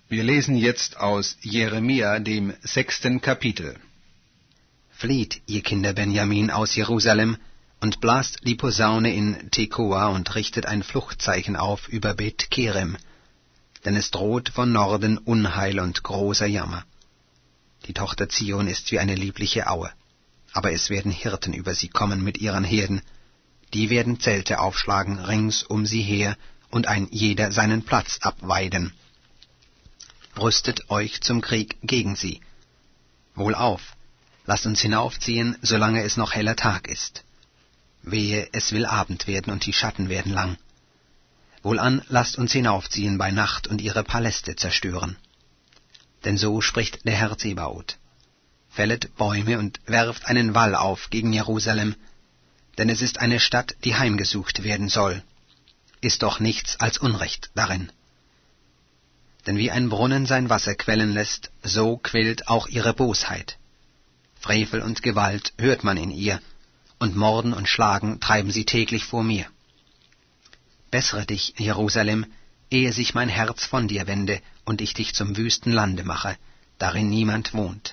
Wir lesen jetzt aus Jeremia, dem 6. Kapitel. Flieht, ihr Kinder Benjamin, aus Jerusalem, und blast die Posaune in Tekoa und richtet ein Fluchtzeichen auf über Bet Kerem, denn es droht von Norden Unheil und großer Jammer. Die Tochter Zion ist wie eine liebliche Aue, aber es werden Hirten über sie kommen mit ihren Herden, die werden Zelte aufschlagen rings um sie her und ein jeder seinen Platz abweiden. Rüstet euch zum Krieg gegen sie. Wohlauf, lasst uns hinaufziehen, solange es noch heller Tag ist. Wehe, es will Abend werden und die Schatten werden lang. Wohlan, lasst uns hinaufziehen bei Nacht und ihre Paläste zerstören. Denn so spricht der Herr Zebaoth: Fället Bäume und werft einen Wall auf gegen Jerusalem, denn es ist eine Stadt, die heimgesucht werden soll. Ist doch nichts als Unrecht darin. Denn wie ein Brunnen sein Wasser quellen lässt, so quillt auch ihre Bosheit. Frevel und Gewalt hört man in ihr, und Morden und Schlagen treiben sie täglich vor mir. Bessere dich, Jerusalem, ehe sich mein Herz von dir wende und ich dich zum wüsten Lande mache, darin niemand wohnt.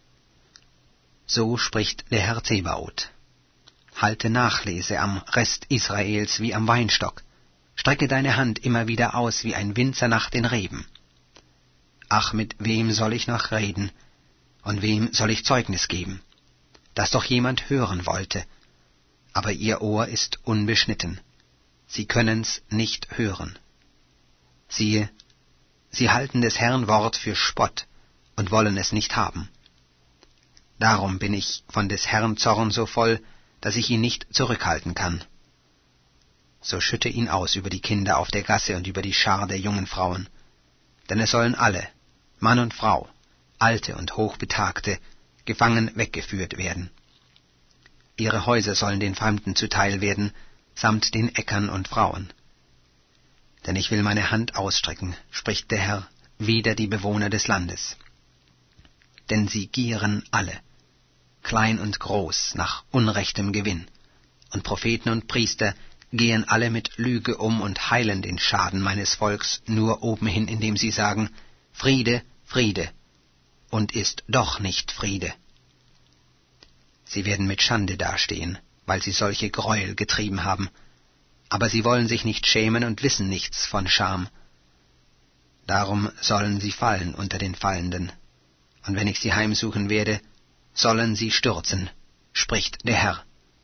So spricht der Herr Zebaoth: Halte Nachlese am Rest Israels wie am Weinstock, strecke deine Hand immer wieder aus wie ein Winzer nach den Reben. Ach, mit wem soll ich noch reden, und wem soll ich Zeugnis geben, dass doch jemand hören wollte, aber ihr Ohr ist unbeschnitten, sie können's nicht hören. Siehe, sie halten des Herrn Wort für Spott und wollen es nicht haben. Darum bin ich von des Herrn Zorn so voll, dass ich ihn nicht zurückhalten kann. So schütte ihn aus über die Kinder auf der Gasse und über die Schar der jungen Frauen, denn es sollen alle, Mann und Frau, Alte und Hochbetagte, gefangen weggeführt werden. Ihre Häuser sollen den Fremden zuteil werden, samt den Äckern und Frauen. Denn ich will meine Hand ausstrecken, spricht der Herr, wider die Bewohner des Landes. Denn sie gieren alle, klein und groß, nach unrechtem Gewinn, und Propheten und Priester gehen alle mit Lüge um und heilen den Schaden meines Volks nur obenhin, indem sie sagen: Friede, Friede, und ist doch nicht Friede. Sie werden mit Schande dastehen, weil sie solche Gräuel getrieben haben, aber sie wollen sich nicht schämen und wissen nichts von Scham. Darum sollen sie fallen unter den Fallenden, und wenn ich sie heimsuchen werde, sollen sie stürzen, spricht der Herr.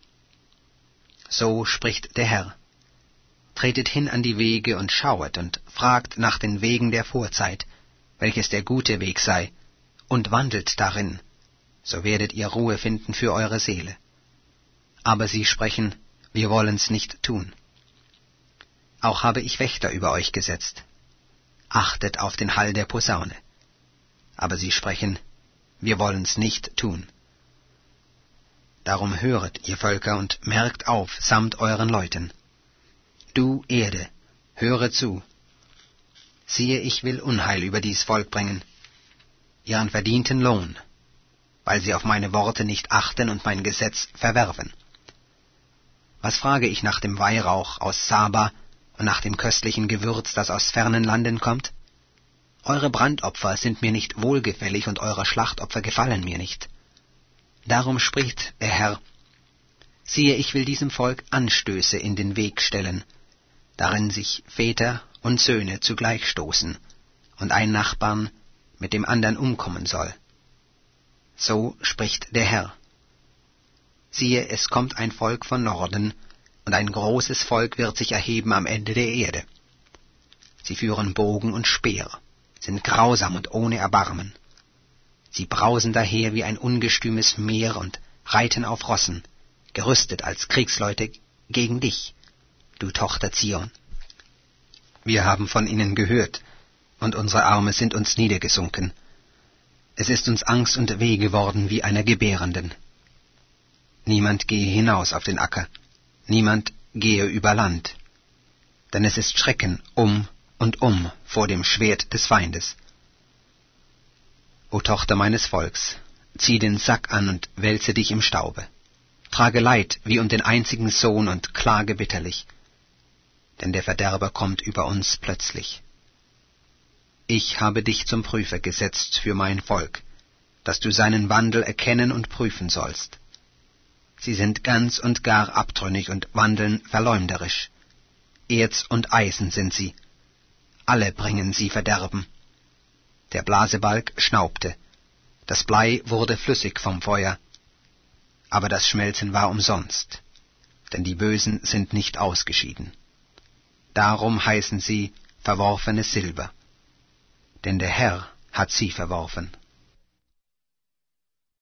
So spricht der Herr: Tretet hin an die Wege und schauet und fragt nach den Wegen der Vorzeit, welches der gute Weg sei, und wandelt darin, so werdet ihr Ruhe finden für eure Seele. Aber sie sprechen: Wir wollen's nicht tun. Auch habe ich Wächter über euch gesetzt. Achtet auf den Hall der Posaune. Aber sie sprechen: Wir wollen's nicht tun. Darum höret, ihr Völker, und merkt auf, samt euren Leuten. Du Erde, höre zu. Siehe, ich will Unheil über dies Volk bringen, ihren verdienten Lohn, weil sie auf meine Worte nicht achten und mein Gesetz verwerfen. Was frage ich nach dem Weihrauch aus Saba und nach dem köstlichen Gewürz, das aus fernen Landen kommt? Eure Brandopfer sind mir nicht wohlgefällig und eure Schlachtopfer gefallen mir nicht. Darum spricht der Herr: Siehe, ich will diesem Volk Anstöße in den Weg stellen, darin sich Väter und Söhne zugleich stoßen, und ein Nachbarn mit dem andern umkommen soll. So spricht der Herr. Siehe, es kommt ein Volk von Norden, und ein großes Volk wird sich erheben am Ende der Erde. Sie führen Bogen und Speer, sind grausam und ohne Erbarmen. Sie brausen daher wie ein ungestümes Meer und reiten auf Rossen, gerüstet als Kriegsleute gegen dich, du Tochter Zion. Wir haben von ihnen gehört, und unsere Arme sind uns niedergesunken. Es ist uns Angst und Weh geworden wie einer Gebärenden. Niemand gehe hinaus auf den Acker, niemand gehe über Land, denn es ist Schrecken um und um vor dem Schwert des Feindes. O Tochter meines Volks, zieh den Sack an und wälze dich im Staube. Trage Leid wie um den einzigen Sohn und klage bitterlich, denn der Verderber kommt über uns plötzlich. Ich habe dich zum Prüfer gesetzt für mein Volk, dass du seinen Wandel erkennen und prüfen sollst. Sie sind ganz und gar abtrünnig und wandeln verleumderisch. Erz und Eisen sind sie. Alle bringen sie Verderben. Der Blasebalg schnaubte. Das Blei wurde flüssig vom Feuer. Aber das Schmelzen war umsonst, denn die Bösen sind nicht ausgeschieden. Darum heißen sie verworfenes Silber, denn der Herr hat sie verworfen.